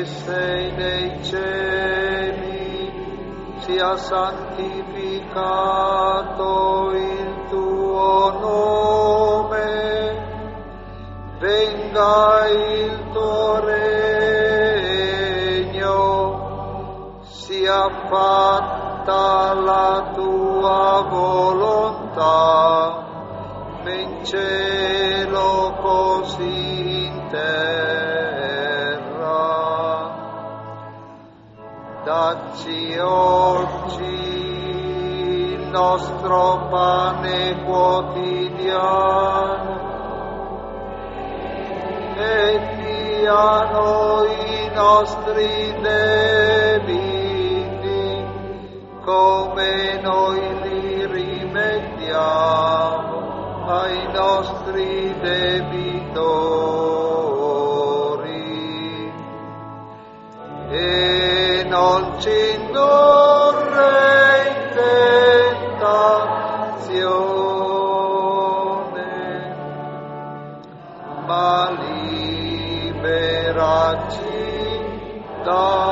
sei nei cieli, sia santificato il tuo nome, venga il tuo regno, sia fatta la tua volontà, in cielo così in terra. Dacci oggi il nostro pane quotidiano e dia a noi i nostri debiti come noi li rimettiamo ai nostri debitori, e non ci indurre in tentazione, ma liberaci da